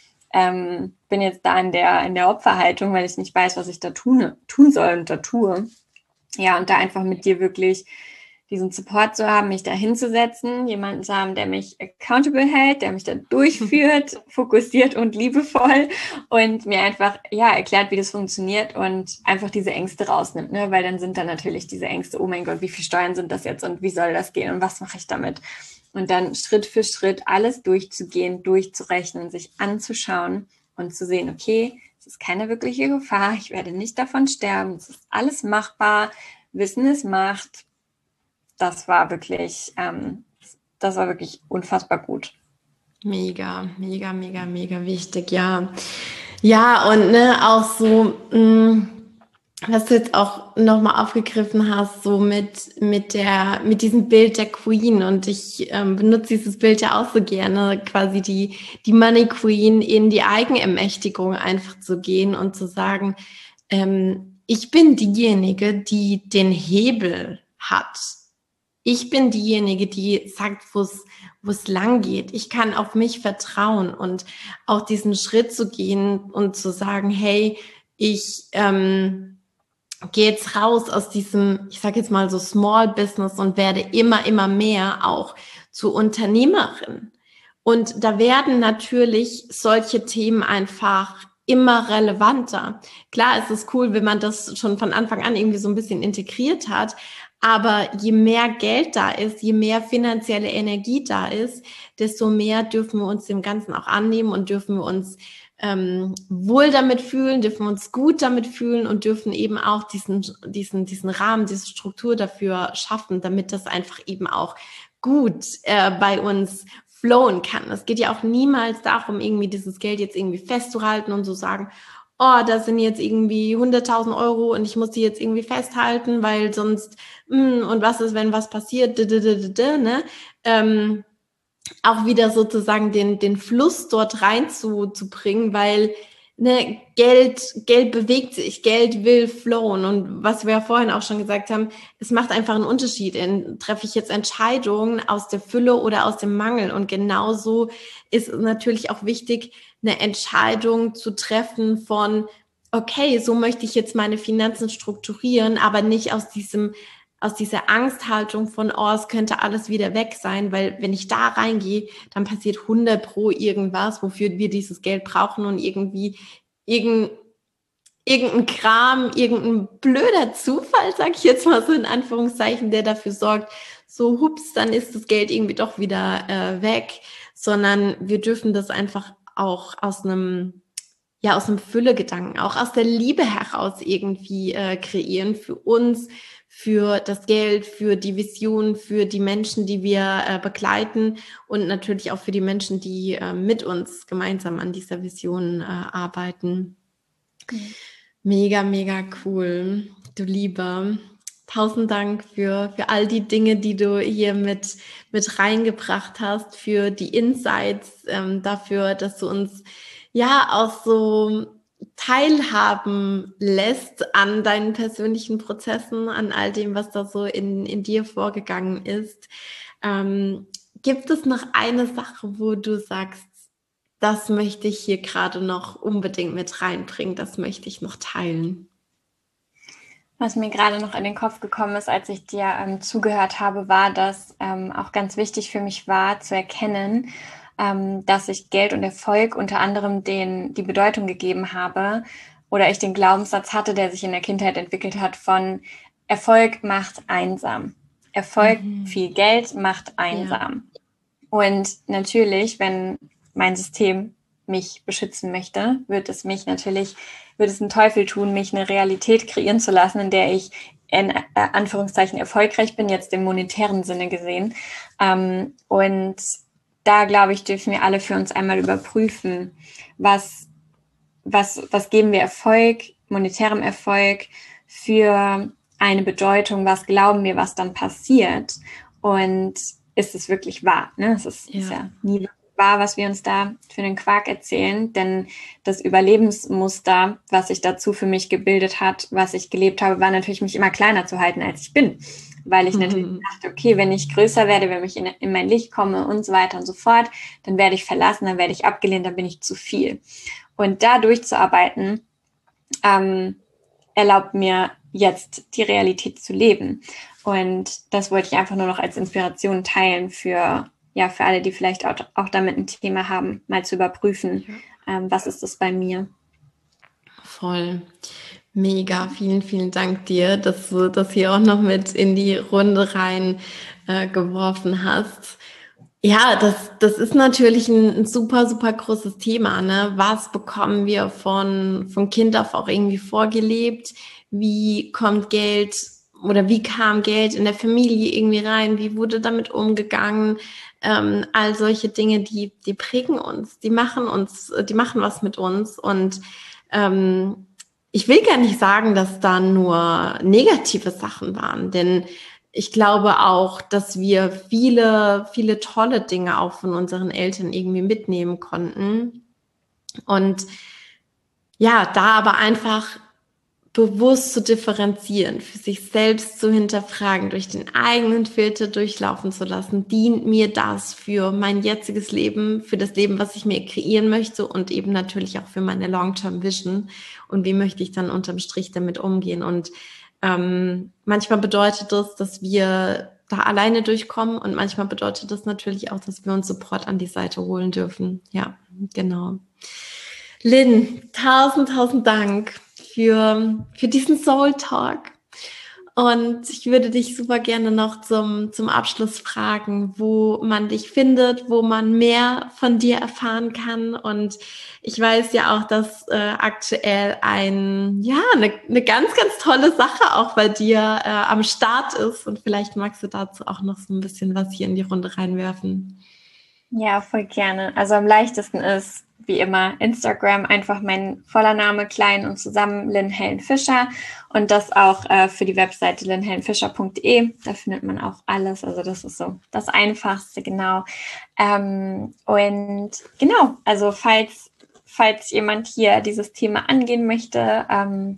ähm, bin jetzt da in der, in der Opferhaltung, weil ich nicht weiß, was ich da tun, tun soll und da tue. Ja, und da einfach mit dir wirklich diesen Support zu haben, mich da hinzusetzen, jemanden zu haben, der mich accountable hält, der mich da durchführt, fokussiert und liebevoll und mir einfach, ja, erklärt, wie das funktioniert und einfach diese Ängste rausnimmt, ne, weil dann sind da natürlich diese Ängste, oh mein Gott, wie viel Steuern sind das jetzt und wie soll das gehen und was mache ich damit? Und dann Schritt für Schritt alles durchzugehen, durchzurechnen, sich anzuschauen und zu sehen, okay, es ist keine wirkliche Gefahr, ich werde nicht davon sterben, es ist alles machbar, Wissen ist Macht. Das war wirklich, ähm, das war wirklich unfassbar gut. Mega, mega, mega, mega wichtig, ja. Ja, und ne, auch so, mh, was du jetzt auch nochmal aufgegriffen hast, so mit, mit der, mit diesem Bild der Queen. Und ich ähm, benutze dieses Bild ja auch so gerne, quasi die, die Money Queen in die Eigenermächtigung einfach zu gehen und zu sagen, ähm, ich bin diejenige, die den Hebel hat. Ich bin diejenige, die sagt, wo es wo es lang geht. Ich kann auf mich vertrauen und auch diesen Schritt zu gehen und zu sagen, hey, ich ähm, gehe jetzt raus aus diesem, ich sage jetzt mal so Small Business und werde immer, immer mehr auch zur Unternehmerin. Und da werden natürlich solche Themen einfach immer relevanter. Klar, es ist cool, wenn man das schon von Anfang an irgendwie so ein bisschen integriert hat, aber je mehr Geld da ist, je mehr finanzielle Energie da ist, desto mehr dürfen wir uns dem Ganzen auch annehmen und dürfen wir uns ähm, wohl damit fühlen, dürfen wir uns gut damit fühlen und dürfen eben auch diesen, diesen, diesen Rahmen, diese Struktur dafür schaffen, damit das einfach eben auch gut äh, bei uns flowen kann. Es geht ja auch niemals darum, irgendwie dieses Geld jetzt irgendwie festzuhalten und zu sagen, oh, da sind jetzt irgendwie hunderttausend Euro und ich muss die jetzt irgendwie festhalten, weil sonst, mh, und was ist, wenn was passiert, d -d -d -d -d, ne? Ähm, auch wieder sozusagen den, den Fluss dort rein zu, zu bringen, weil ne, Geld, Geld bewegt sich, Geld will flowen. Und was wir ja vorhin auch schon gesagt haben, es macht einfach einen Unterschied. In, treffe ich jetzt Entscheidungen aus der Fülle oder aus dem Mangel? Und genauso ist natürlich auch wichtig, eine Entscheidung zu treffen von, okay, so möchte ich jetzt meine Finanzen strukturieren, aber nicht aus diesem aus dieser Angsthaltung von, oh, es könnte alles wieder weg sein, weil wenn ich da reingehe, dann passiert hundert pro irgendwas, wofür wir dieses Geld brauchen und irgendwie irgendein, irgendein Kram, irgendein blöder Zufall, sag ich jetzt mal so in Anführungszeichen, der dafür sorgt, so hups, dann ist das Geld irgendwie doch wieder äh, weg, sondern wir dürfen das einfach auch aus einem ja, aus einem Füllegedanken, auch aus der Liebe heraus irgendwie äh, kreieren für uns, für das Geld, für die Vision, für die Menschen, die wir äh, begleiten und natürlich auch für die Menschen, die äh, mit uns gemeinsam an dieser Vision äh, arbeiten. Mhm. Mega, mega cool, du Lieber. Tausend Dank für, für all die Dinge, die du hier mit, mit reingebracht hast, für die Insights, ähm, dafür, dass du uns ja auch so teilhaben lässt an deinen persönlichen Prozessen, an all dem, was da so in, in dir vorgegangen ist. Ähm, gibt es noch eine Sache, wo du sagst, das möchte ich hier gerade noch unbedingt mit reinbringen, das möchte ich noch teilen? Was mir gerade noch in den Kopf gekommen ist, als ich dir ähm, zugehört habe, war, dass ähm, auch ganz wichtig für mich war, zu erkennen, ähm, dass ich Geld und Erfolg unter anderem den, die Bedeutung gegeben habe oder ich den Glaubenssatz hatte, der sich in der Kindheit entwickelt hat von Erfolg macht einsam. Erfolg, mhm. viel Geld macht einsam. Ja. Und natürlich, wenn mein System mich beschützen möchte, wird es mich natürlich, wird es einen Teufel tun, mich eine Realität kreieren zu lassen, in der ich in äh, Anführungszeichen erfolgreich bin, jetzt im monetären Sinne gesehen. Ähm, und da, glaube ich, dürfen wir alle für uns einmal überprüfen, was, was, was geben wir Erfolg, monetärem Erfolg für eine Bedeutung, was glauben wir, was dann passiert und ist es wirklich wahr? Ne? Es ist ja. ist ja nie wahr, was wir uns da für einen Quark erzählen, denn das Überlebensmuster, was sich dazu für mich gebildet hat, was ich gelebt habe, war natürlich, mich immer kleiner zu halten, als ich bin. Weil ich mhm. natürlich dachte, okay, wenn ich größer werde, wenn ich in, in mein Licht komme und so weiter und so fort, dann werde ich verlassen, dann werde ich abgelehnt, dann bin ich zu viel. Und da durchzuarbeiten, ähm, erlaubt mir jetzt die Realität zu leben. Und das wollte ich einfach nur noch als Inspiration teilen für, ja, für alle, die vielleicht auch, auch damit ein Thema haben, mal zu überprüfen, ja. ähm, was ist das bei mir. Voll. Mega. Vielen, vielen Dank dir, dass du das hier auch noch mit in die Runde rein äh, geworfen hast. Ja, das, das ist natürlich ein, ein super, super großes Thema, ne? Was bekommen wir von, von Kind auf auch irgendwie vorgelebt? Wie kommt Geld oder wie kam Geld in der Familie irgendwie rein? Wie wurde damit umgegangen? Ähm, all solche Dinge, die, die prägen uns, die machen uns, die machen was mit uns. Und ähm, ich will gar nicht sagen, dass da nur negative Sachen waren, denn ich glaube auch, dass wir viele, viele tolle Dinge auch von unseren Eltern irgendwie mitnehmen konnten. Und ja, da aber einfach bewusst zu differenzieren, für sich selbst zu hinterfragen, durch den eigenen Filter durchlaufen zu lassen, dient mir das für mein jetziges Leben, für das Leben, was ich mir kreieren möchte und eben natürlich auch für meine Long-Term-Vision und wie möchte ich dann unterm Strich damit umgehen. Und ähm, manchmal bedeutet das, dass wir da alleine durchkommen und manchmal bedeutet das natürlich auch, dass wir uns Support an die Seite holen dürfen. Ja, genau. Lynn, tausend, tausend Dank für, für diesen Soul Talk. Und ich würde dich super gerne noch zum, zum Abschluss fragen, wo man dich findet, wo man mehr von dir erfahren kann. Und ich weiß ja auch, dass äh, aktuell ein, ja, eine, eine ganz, ganz tolle Sache auch bei dir äh, am Start ist. Und vielleicht magst du dazu auch noch so ein bisschen was hier in die Runde reinwerfen. Ja, voll gerne. Also am leichtesten ist, wie immer Instagram, einfach mein voller Name klein und zusammen, Lynn Helen Fischer, und das auch äh, für die Webseite lynn helen fischer punkt de, da findet man auch alles, also das ist so das Einfachste, genau. Ähm, und genau, also falls, falls jemand hier dieses Thema angehen möchte, ähm,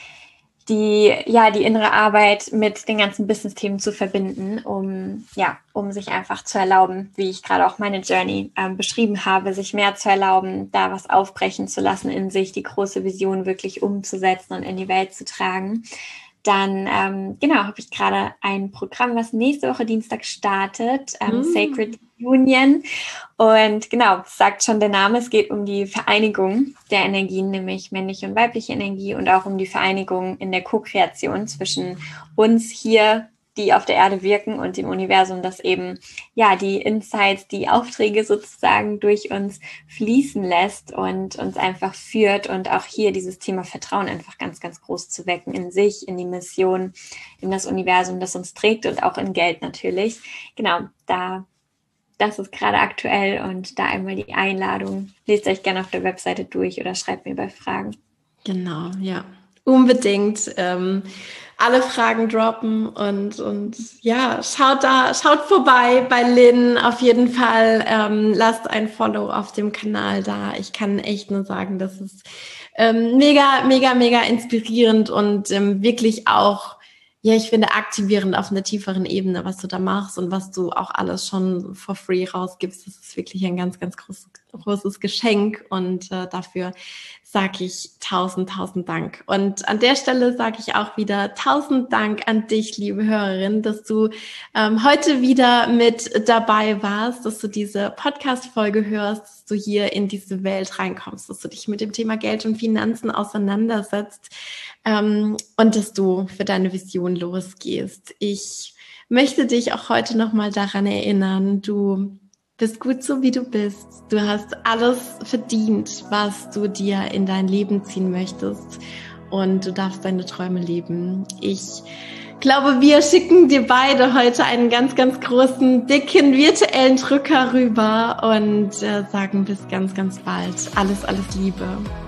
die, ja, die innere Arbeit mit den ganzen Business-Themen zu verbinden, um, ja, um sich einfach zu erlauben, wie ich gerade auch meine Journey ähm, beschrieben habe, sich mehr zu erlauben, da was aufbrechen zu lassen in sich, die große Vision wirklich umzusetzen und in die Welt zu tragen. Dann, ähm, genau, habe ich gerade ein Programm, was nächste Woche Dienstag startet, ähm, mm. Sacred Union. Und genau, sagt schon der Name, es geht um die Vereinigung der Energien, nämlich männliche und weibliche Energie, und auch um die Vereinigung in der Co-Kreation zwischen uns hier, die auf der Erde wirken, und dem Universum, das eben ja die Insights, die Aufträge sozusagen durch uns fließen lässt und uns einfach führt, und auch hier dieses Thema Vertrauen einfach ganz, ganz groß zu wecken in sich, in die Mission, in das Universum, das uns trägt, und auch in Geld natürlich. Genau, da das ist gerade aktuell, und da einmal die Einladung. Lest euch gerne auf der Webseite durch oder schreibt mir bei Fragen. Genau, ja. Unbedingt ähm, alle Fragen droppen und, und ja, schaut da, schaut vorbei bei Lynn auf jeden Fall. Ähm, lasst ein Follow auf dem Kanal da. Ich kann echt nur sagen, das ist ähm, mega, mega, mega inspirierend und ähm, wirklich auch, ja, ich finde, aktivierend auf einer tieferen Ebene, was du da machst und was du auch alles schon for free rausgibst. Das ist wirklich ein ganz, ganz großes, großes Geschenk, und äh, dafür sage ich tausend, tausend Dank. Und an der Stelle sage ich auch wieder tausend Dank an dich, liebe Hörerin, dass du ähm, heute wieder mit dabei warst, dass du diese Podcast-Folge hörst, dass du hier in diese Welt reinkommst, dass du dich mit dem Thema Geld und Finanzen auseinandersetzt, ähm, und dass du für deine Vision losgehst. Ich möchte dich auch heute nochmal daran erinnern, du bist gut so, wie du bist. Du hast alles verdient, was du dir in dein Leben ziehen möchtest, und du darfst deine Träume leben. Ich glaube, wir schicken dir beide heute einen ganz, ganz großen, dicken, virtuellen Drücker rüber und äh, sagen bis ganz, ganz bald. Alles, alles Liebe.